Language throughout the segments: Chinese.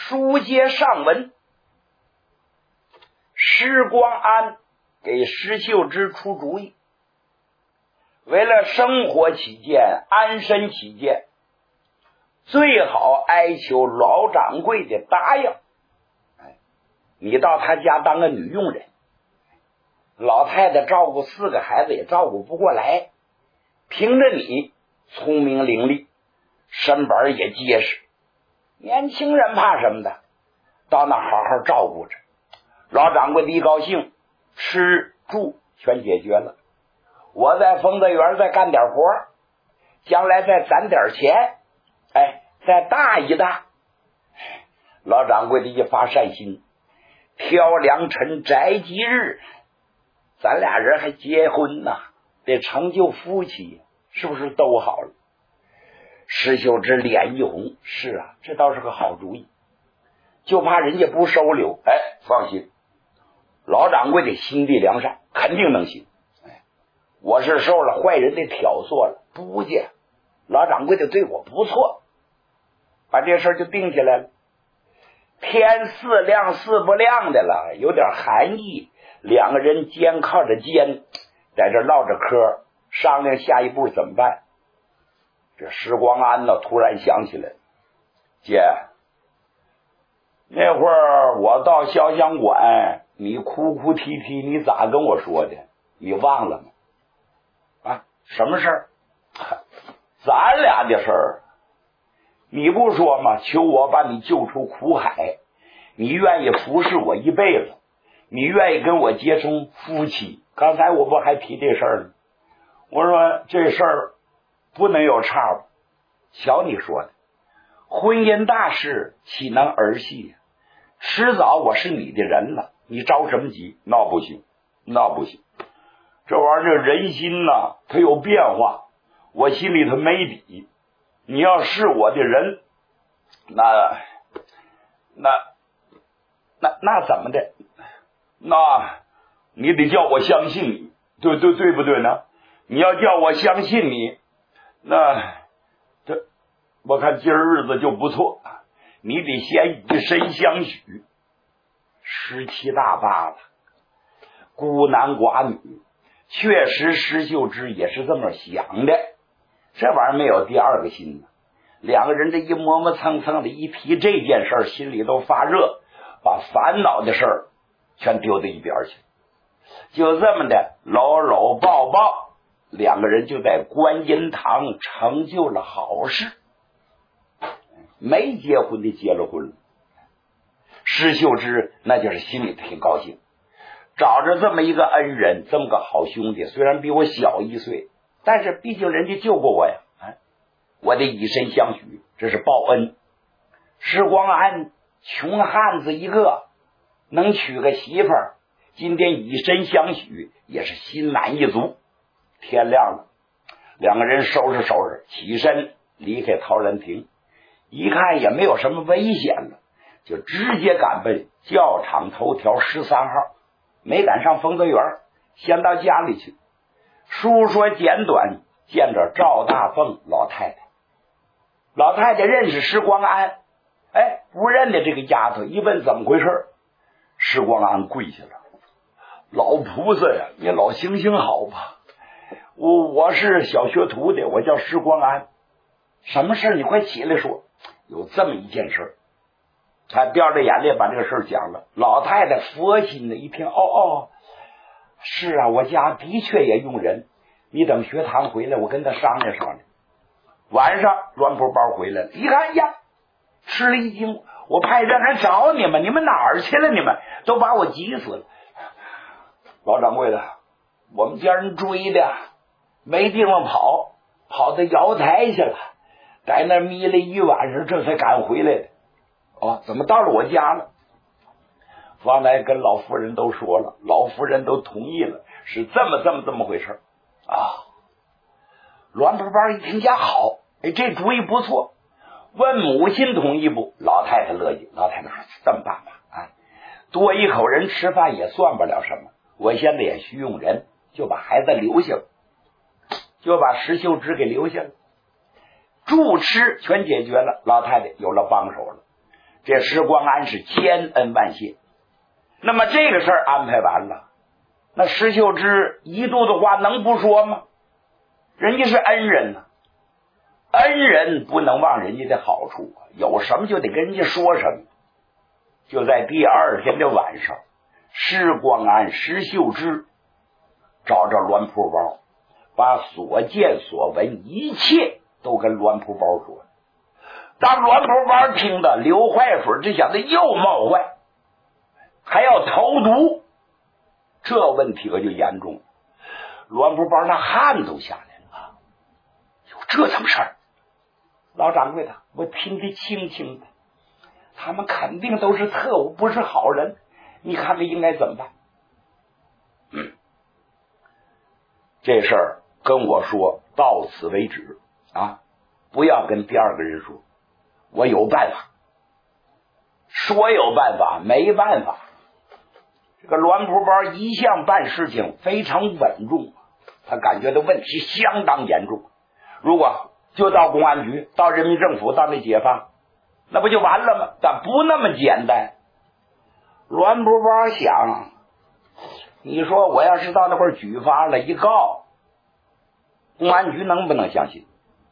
书接上文，石光安给石秀芝出主意，为了生活起见，安身起见，最好哀求老掌柜的答应。你到他家当个女佣人，老太太照顾4个孩子也照顾不过来，凭着你聪明伶俐，身板也结实，年轻人怕什么的，到那好好照顾着。老掌柜的一高兴，吃住全解决了。我在丰德园再干点活，将来再攒点钱，再大一大。老掌柜的一发善心，挑良辰摘吉日，咱俩人还结婚呢，得成就夫妻，是不是都好了？石秀芝脸一红，是啊，这倒是个好主意，就怕人家不收留。放心，老掌柜的心地良善，肯定能行。我是受了坏人的挑唆了，不介，老掌柜的对我不错，把这事就定下来了。天4亮4不亮的了，有点寒意，两个人肩靠着肩，在这唠着嗑，商量下一步怎么办。这石光安呢，突然想起来，姐，那会儿我到潇湘馆，你哭哭啼啼，你咋跟我说的？你忘了吗？什么事儿？咱俩的事儿。你不说吗？求我把你救出苦海，你愿意服侍我一辈子，你愿意跟我结成夫妻。刚才我不还提这事儿呢？我说这事儿不能有岔吧。瞧你说的，婚姻大事岂能儿戏？迟早我是你的人了，你着什么急？那不行，那不行。这玩意儿人心呐，它有变化，我心里头没底。你要是我的人，那怎么的？那你得叫我相信你，对不对呢？你要叫我相信你，那这我看今儿日子就不错。你得先以身相许，17大八了，孤男寡女，确实石秀芝也是这么想的。这玩意儿没有第二个心呢。两个人这一磨磨蹭蹭的，一提这件事儿，心里都发热，把烦恼的事儿全丢到一边去。就这么的搂搂抱抱，两个人就在观音堂成就了好事。没结婚的结了婚了，石秀芝那就是心里挺高兴，找着这么一个恩人，这么个好兄弟，虽然比我小1岁，但是毕竟人家救过我呀，我得以身相许，这是报恩。石光安穷汉子一个，能娶个媳妇儿，今天以身相许，也是心满意足。天亮了，两个人收拾收拾，起身离开陶然亭，一看也没有什么危险了，就直接赶奔教场头条13号，没赶上丰德园，先到家里去。书说简短，见着赵大凤老太太。老太太认识石光安，不认得这个丫头，一问怎么回事，石光安跪下了，老菩萨呀，你老行行好吧，我是小学徒的，我叫石光安，什么事你快起来说。有这么一件事，他掉着眼泪把这个事讲了。老太太佛心的一听，是啊，我家的确也用人，你等学堂回来，我跟他商量商量。晚上栾布包回来了，一看呀，吃了一惊，我派人还找你们，你们哪儿去了？你们都把我急死了。老掌柜的，我们家人追的，没地方跑到瑶台去了，在那眯了一晚上，这才赶回来的。怎么到了我家了？方才跟老夫人都说了，老夫人都同意了，是这么回事啊。栾布包一听呀，好，这主意不错，问母亲同意不？老太太乐意。老太太说这么办吧，多一口人吃饭也算不了什么，我现在也需用人，就把孩子留下了，就把石秀芝给留下了，住吃全解决了，老太太有了帮手了。 这石光安是千恩万谢。那么这个事儿安排完了，那石秀芝一肚子话能不说吗？人家是恩人呢，恩人不能忘人家的好处，有什么就得跟人家说什么。就在第二天的晚上，石光安、石秀芝找着栾铺包，把所见所闻一切都跟栾铺包说。当栾铺包听到刘坏水这小子又冒坏，还要投毒，这问题可就严重了。栾铺包那汗都下来了，有这怎么事儿？老掌柜的，我听得清清的，他们肯定都是特务，不是好人，你看这应该怎么办？这事儿跟我说到此为止啊，不要跟第二个人说，我有办法。说有办法没办法，这个栾铺包一向办事情非常稳重，他感觉到问题相当严重，如果就到公安局，到人民政府，到那解放，那不就完了吗？但不那么简单。栾铺包想，你说我要是到那块举发了一告，公安局能不能相信？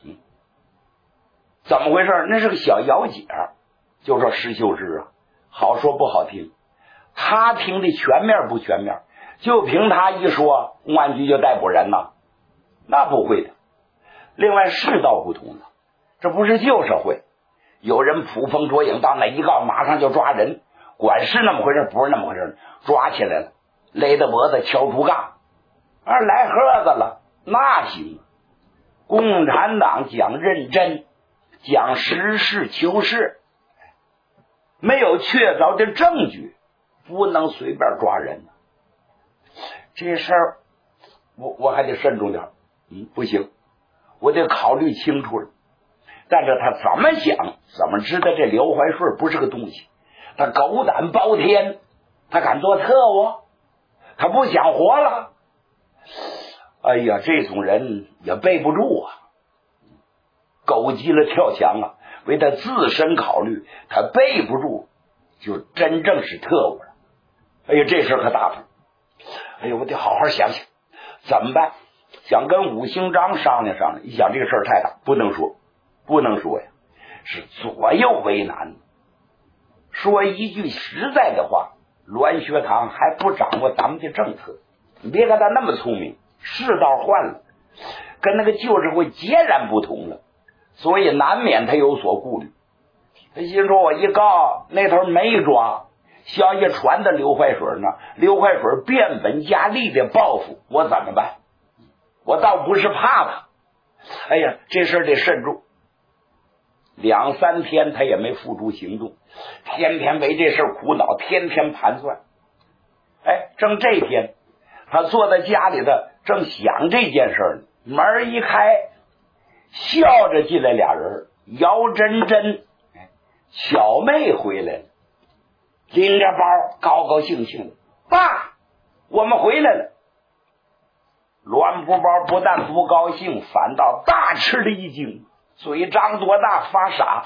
怎么回事？那是个小姚姐，就说石秀芝啊，好说不好听，他听的全面不全面，就凭他一说，公安局就逮捕人了？那不会的。另外世道不同了，这不是旧社会，有人捕风捉影，到哪一告马上就抓人，管是那么回事不是那么回事，抓起来了，勒着脖子敲竹杠，来盒子了，那行。共产党讲认真，讲实事求是，没有确凿的证据，不能随便抓人。这事儿我还得慎重点，不行，我得考虑清楚了。但是他怎么想，怎么知道这刘怀顺不是个东西？他狗胆包天，他敢做特务，他不想活了。哎呀，这种人也背不住啊，狗急了跳墙啊！为他自身考虑，他背不住，就真正是特务了。哎呀，这事可打发！哎呀，我得好好想想怎么办。想跟武兴章商量商量，一想这个事儿太大，不能说呀，是左右为难。说一句实在的话，栾学堂还不掌握咱们的政策，你别看他那么聪明，世道换了，跟那个旧社会截然不同了，所以难免他有所顾虑。他心说我一告那头没抓，消息传的刘怀水呢，刘怀水变本加厉的报复，我怎么办？我倒不是怕他，哎呀，这事得慎重。2、3天他也没付诸行动，天天为这事苦恼，天天盘算。正这一天，他坐在家里的正想这件事呢，门一开，笑着进来俩人，姚真真小妹回来了，拎着包高高兴兴的，爸，我们回来了。栾铺包不但不高兴，反倒大吃了一惊，嘴张多大发傻。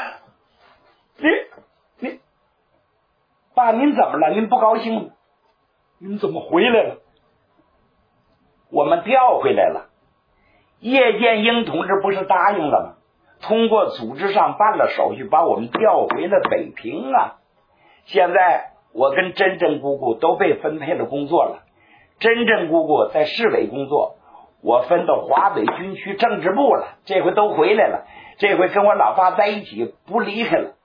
你爸，您怎么了？您不高兴吗？您怎么回来了？我们调回来了。叶剑英同志不是答应了吗？通过组织上办了手续，把我们调回了北平啊。现在我跟珍珍姑姑都被分配了工作了，珍珍姑姑在市委工作，我分到华北军区政治部了，这回都回来了，这回跟我老爸在一起，不离开了。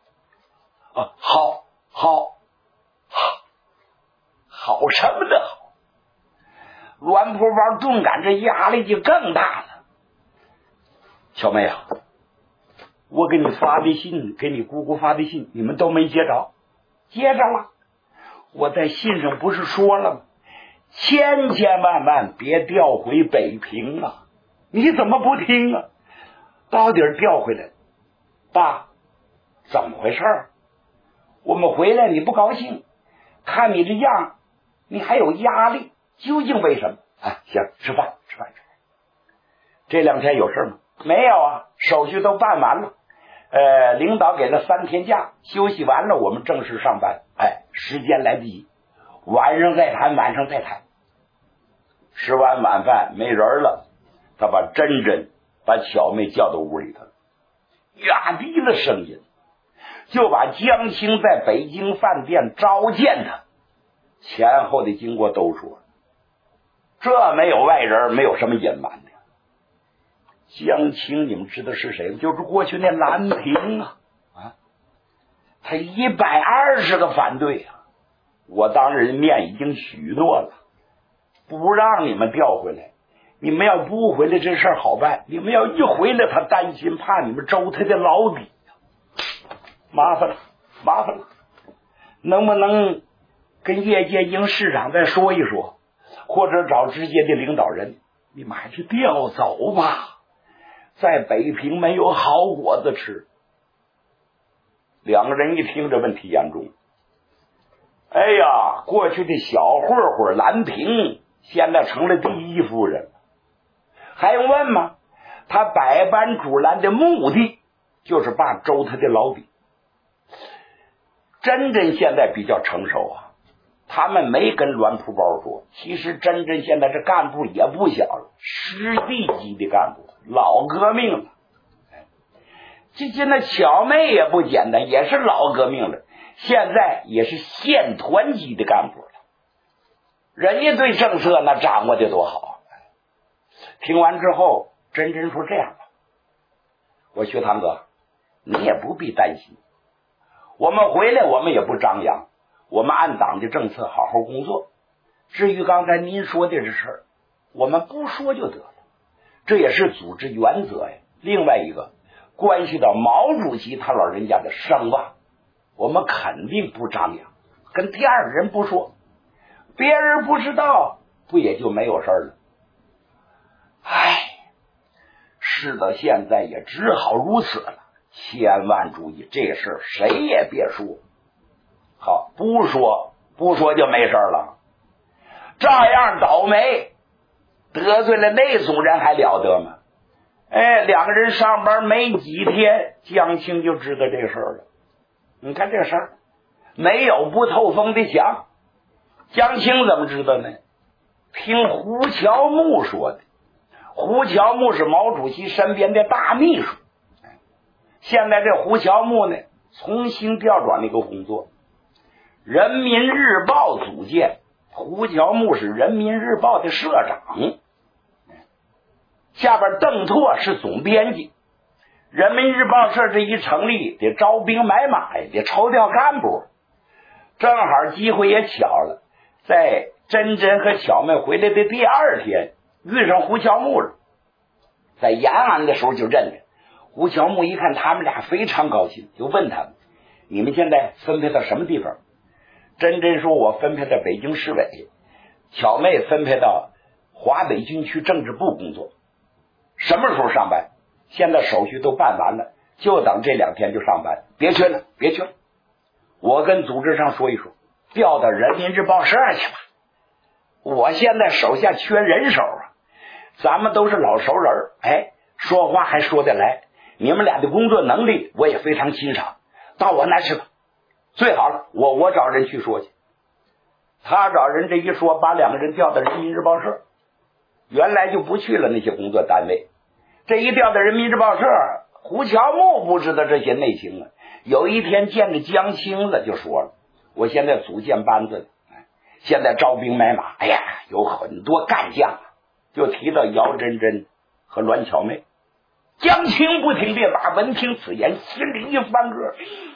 好什么的好？栾铺包顿感这压力就更大了。小妹啊，我给你发的信，给你姑姑发的信，你们都没接着？接着了。我在信上不是说了吗？千万别调回北平啊！你怎么不听啊？到底调回来。爸，怎么回事？我们回来你不高兴，看你这样，你还有压力，究竟为什么？行，吃饭。这2天有事吗？没有啊，手续都办完了。 领导给了3天假，休息完了我们正式上班。时间来不及，晚上再谈。吃完晚饭没人了，他把珍珍把巧妹叫到屋里头，压低了声音就把江青在北京饭店召见他前后的经过都说，这没有外人，没有什么隐瞒的。江青你们知道是谁吗？就是过去那兰亭他120个反对我当人面已经许诺了，不让你们调回来，你们要不回来这事儿好办，你们要一回来他担心怕你们周他的老底，麻烦了，能不能跟叶剑英市长再说一说，或者找直接的领导人，你们还是调走吧，在北平没有好果子吃。2个人一听这问题严重，过去的小混混兰亭现在成了第1夫人，还用问吗？他百般阻拦的目的就是怕周他的老底。珍珍现在比较成熟他们没跟栾蒲包说，其实珍珍现在这干部也不小了，师弟级的干部，老革命了。那巧妹也不简单，也是老革命了，现在也是县团级的干部了，人家对政策那掌握的多好。听完之后，珍珍说这样吧，我薛堂哥你也不必担心，我们回来我们也不张扬，我们按党的政策好好工作，至于刚才您说的这事儿，我们不说就得了，这也是组织原则呀。另外一个关系到毛主席他老人家的声望，我们肯定不张扬，跟第2个人不说，别人不知道，不也就没有事了。事到现在也只好如此了，千万注意这事儿谁也别说。好，不说就没事了。这样倒霉得罪了那种人还了得吗？2个人上班没几天，江青就知道这事儿了。你看这事儿没有不透风的墙，江青怎么知道呢？听胡乔木说的。胡乔木是毛主席身边的大秘书，现在这胡乔木呢重新调转了一个工作，人民日报组建，胡乔木是人民日报的社长，下边邓拓是总编辑。人民日报社这一成立，得招兵买马呀，得抽调干部。正好机会也巧了，在珍珍和巧妹回来的第2天遇上胡乔木了，在延安的时候就认识。胡乔木一看他们俩非常高兴，就问他们，你们现在分配到什么地方？珍珍说，我分配到北京市委，巧妹分配到华北军区政治部工作。什么时候上班？现在手续都办完了，就等这2天就上班。别去了，我跟组织上说一说，调到人民日报社去吧。我现在手下缺人手咱们都是老熟人，说话还说得来，你们俩的工作能力我也非常欣赏，到我那去吧。最好了，我找人去说去。他找人这一说，把2个人调到人民日报社，原来就不去了那些工作单位，这一调到人民日报社，胡乔木不知道这些内情有一天见着江青了，就说了，我现在组建班子了，现在招兵买马，有很多干将，就提到姚珍珍和栾巧妹。江青不听这话，闻听此言，心里一翻个，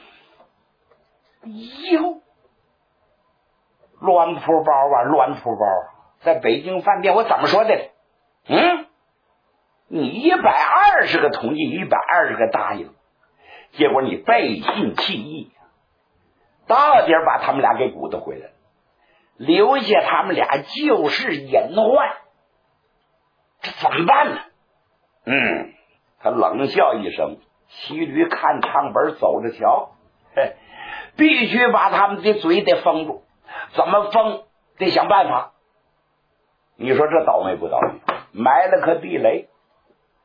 栾蒲包在北京饭店，我怎么说的？你120个同意，120个答应，结果你背信弃义，到底把他们俩给鼓捣回来了，留下他们俩就是隐患，这怎么办呢？他冷笑一声，骑驴看唱本走着瞧，必须把他们的嘴得封住，怎么封得想办法。你说这倒霉不倒霉？埋了颗地雷。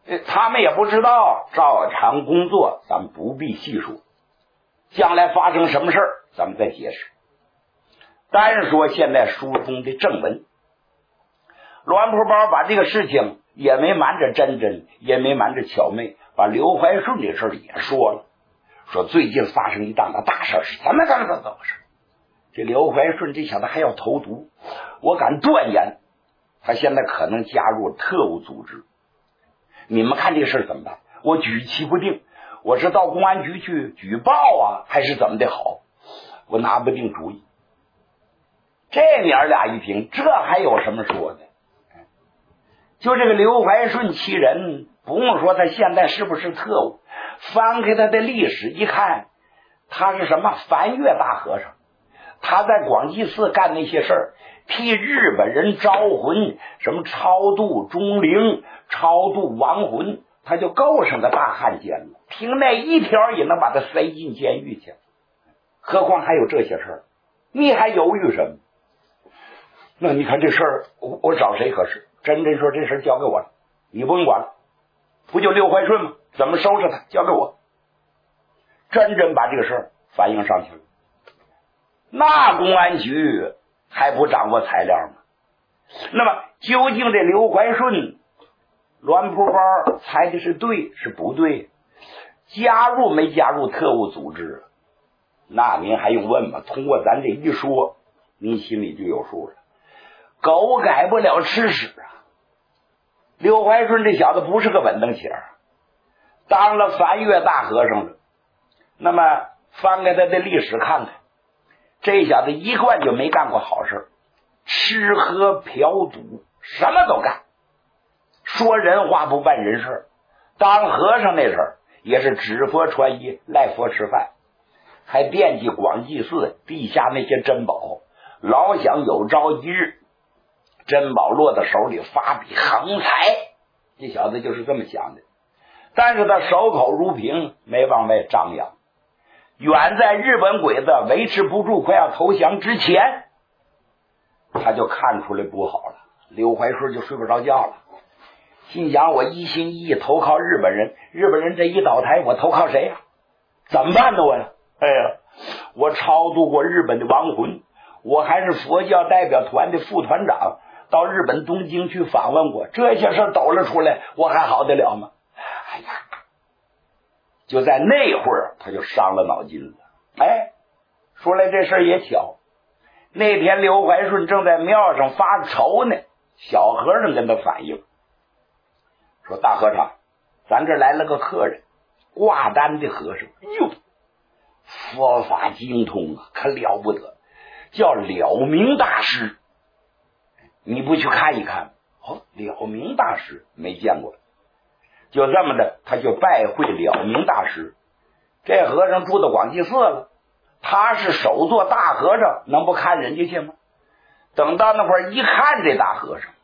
他们也不知道，照常工作，咱们不必细说。将来发生什么事儿，咱们再解释。单说现在书中的正文，栾蒲包把这个事情也没瞒着珍珍，也没瞒着巧妹，把刘怀顺这事儿也说了，说最近发生一档子大事，是怎么回事？这刘怀顺这小子还要投毒，我敢断言，他现在可能加入特务组织。你们看这个事怎么办？我举棋不定，我是到公安局去举报啊，还是怎么的好？我拿不定主意。这娘俩一听，这还有什么说的？就这个刘怀顺其人，不用说他现在是不是特务，翻开他的历史一看，他是什么梵月大和尚，他在广济寺干那些事儿，替日本人招魂，什么超度钟灵，超度亡魂，他就够上个大汉奸了。听那一条也能把他塞进监狱去，何况还有这些事儿，你还犹豫什么？那你看这事儿，我找谁合适？珍珍说这事儿交给我了，你不用管了，不就刘怀顺吗？怎么收拾他？交给我。珍珍把这个事儿反映上去了，那公安局还不掌握材料吗？那么究竟这刘怀顺栾蒲包猜的是对是不对？加入没加入特务组织？那您还用问吗？通过咱这一说，您心里就有数了。狗改不了吃屎啊！刘怀顺这小子不是个稳当钱儿，当了梵月大和尚了。那么翻开他的历史看看，这小子一贯就没干过好事，吃喝嫖赌什么都干，说人话不办人事。当和尚那时候也是指佛传衣，赖佛吃饭，还惦记广济寺地下那些珍宝，老想有朝一日珍宝落到手里发笔横财，这小子就是这么想的。但是他守口如瓶，没往外张扬。远在日本鬼子维持不住快要投降之前，他就看出来不好了。刘怀顺就睡不着觉了，心想我一心一意投靠日本人，日本人这一倒台，我投靠谁呀？怎么办呢我呀？哎呀，我超度过日本的亡魂，我还是佛教代表团的副团长，到日本东京去访问过，这些事抖了出来，我还好得了吗？哎呀，就在那会儿他就伤了脑筋了。哎，说来这事也巧，那天刘怀顺正在庙上发愁呢，小和尚跟他反映说，大和尚，咱这来了个客人，挂单的和尚，哟，佛法精通啊，可了不得，叫了明大师，你不去看一看？哦，了明大师没见过。就这么的，他就拜会了明大师。这和尚住到广济寺了，他是首座大和尚，能不看人家去吗？等到那会儿一看，这大和尚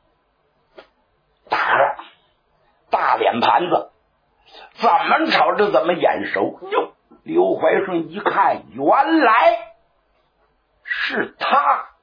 大脸盘子，怎么瞅着怎么眼熟。哟，刘怀顺一看，原来是他。